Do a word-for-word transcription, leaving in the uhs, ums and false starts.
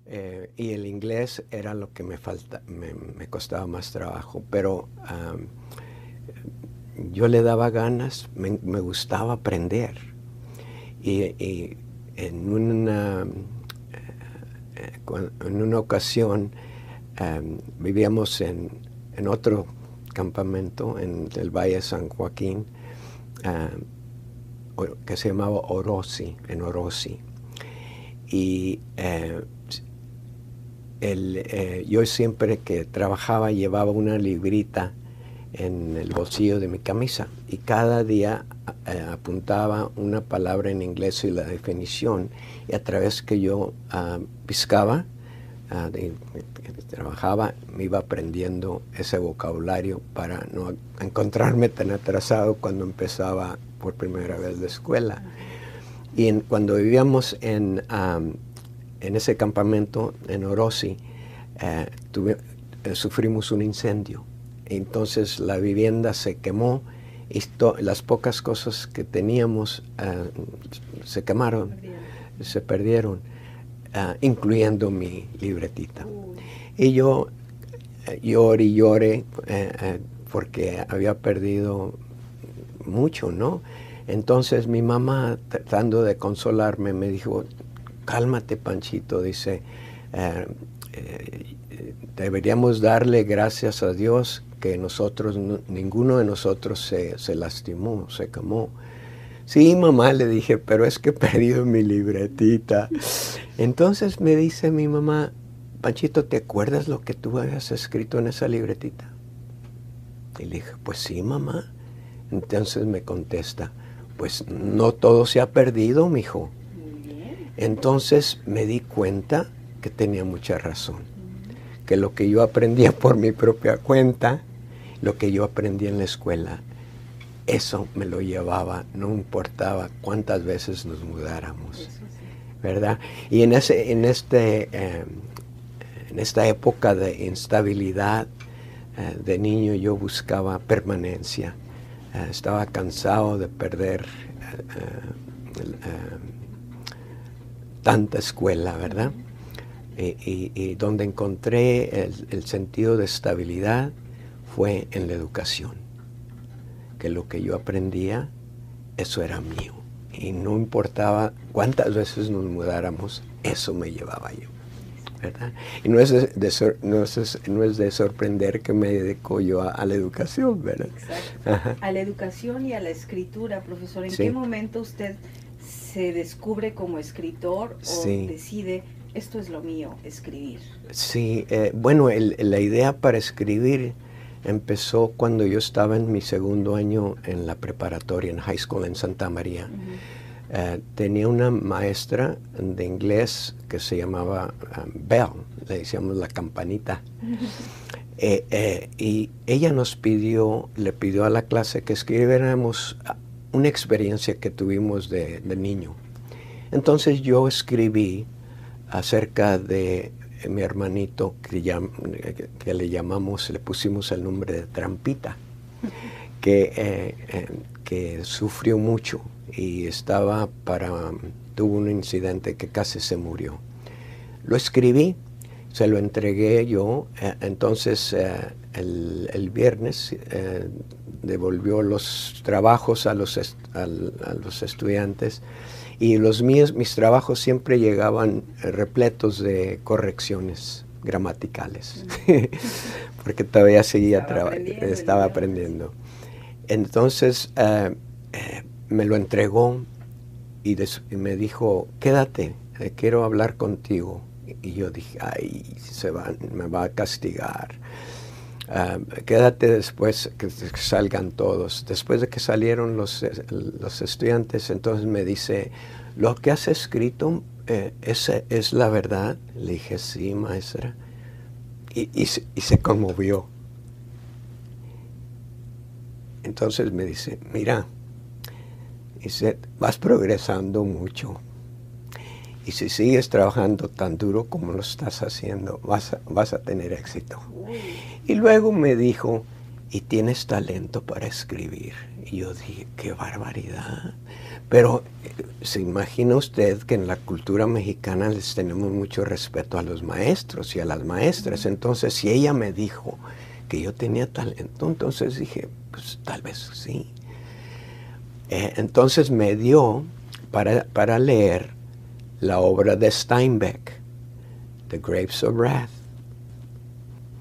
Eh, y el inglés era lo que me, falta, me, me costaba más trabajo, pero um, yo le daba ganas, me, me gustaba aprender. Y, y en, una, eh, en una ocasión um, vivíamos en, en otro campamento en el Valle de San Joaquín, uh, que se llamaba Orosi, en Orosi. Y eh, el, eh, yo siempre que trabajaba llevaba una librita en el bolsillo de mi camisa y cada día eh, apuntaba una palabra en inglés y la definición, y a través que yo uh, piscaba uh, de, de, de, trabajaba, me iba aprendiendo ese vocabulario para no encontrarme tan atrasado cuando empezaba por primera vez la escuela. Y en, cuando vivíamos en, um, en ese campamento en Orosi, eh, tuve, eh, sufrimos un incendio. Entonces la vivienda se quemó y las pocas cosas que teníamos uh, se quemaron, perdieron. se perdieron, uh, incluyendo mi libretita. Uy. Y yo uh, lloré y lloré uh, uh, porque había perdido mucho, ¿no? Entonces mi mamá, tratando de consolarme, me dijo, cálmate, Panchito, dice, eh, eh, deberíamos darle gracias a Dios que nosotros, no, ninguno de nosotros se, se lastimó, se quemó. Sí, mamá, le dije, pero es que he perdido mi libretita. Entonces me dice mi mamá, Panchito, ¿te acuerdas lo que tú habías escrito en esa libretita? Y le dije, pues sí, mamá. Entonces me contesta, pues no todo se ha perdido, mijo. Entonces me di cuenta que tenía mucha razón, que lo que yo aprendía por mi propia cuenta, lo que yo aprendí en la escuela, eso me lo llevaba, no importaba cuántas veces nos mudáramos, ¿verdad? Y en, ese, en, este, eh, en esta época de instabilidad eh, de niño yo buscaba permanencia. Uh, estaba cansado de perder uh, uh, uh, tanta escuela, ¿verdad? Y, y, y donde encontré el, el sentido de estabilidad fue en la educación, que lo que yo aprendía, eso era mío. Y no importaba cuántas veces nos mudáramos, eso me llevaba yo, ¿verdad? Y no es de, de, no es, no es de sorprender que me dedico yo a, a la educación, ¿verdad? Exacto. Ajá. A la educación y a la escritura, profesor. ¿En sí. qué momento usted se descubre como escritor o sí. decide, esto es lo mío, escribir? Sí, eh, bueno, el, la idea para escribir empezó cuando yo estaba en mi segundo año en la preparatoria, en high school en Santa María. Uh-huh. Uh, tenía una maestra de inglés que se llamaba um, Bell, le decíamos la campanita. eh, eh, y ella nos pidió, le pidió a la clase que escribiéramos una experiencia que tuvimos de, de niño. Entonces yo escribí acerca de mi hermanito que, llam, que, que le llamamos, le pusimos el nombre de Trampita, que, eh, eh, que sufrió mucho y estaba para, tuvo un incidente que casi se murió. Lo escribí, se lo entregué yo, eh, entonces eh, el, el viernes eh, devolvió los trabajos a los, est a, a los estudiantes y los míos, mis trabajos siempre llegaban repletos de correcciones gramaticales, porque todavía seguía, estaba aprendiendo. Estaba aprendiendo. Entonces, eh, eh, me lo entregó y, y me dijo, quédate, eh, quiero hablar contigo. Y yo dije, ay, se va, me va a castigar. Uh, quédate después que, que salgan todos. Después de que salieron los, los estudiantes, entonces me dice, ¿lo que has escrito eh, es, es la verdad? Le dije, sí, maestra. Y, y, y se conmovió. Entonces me dice, mira, dice, vas progresando mucho. Y si sigues trabajando tan duro como lo estás haciendo, vas a, vas a tener éxito. Y luego me dijo, ¿y tienes talento para escribir? Y yo dije, qué barbaridad. Pero se imagina usted que en la cultura mexicana les tenemos mucho respeto a los maestros y a las maestras. Entonces, si ella me dijo que yo tenía talento, entonces dije, pues tal vez sí. Eh, entonces me dio para, para leer la obra de Steinbeck, The Grapes of Wrath.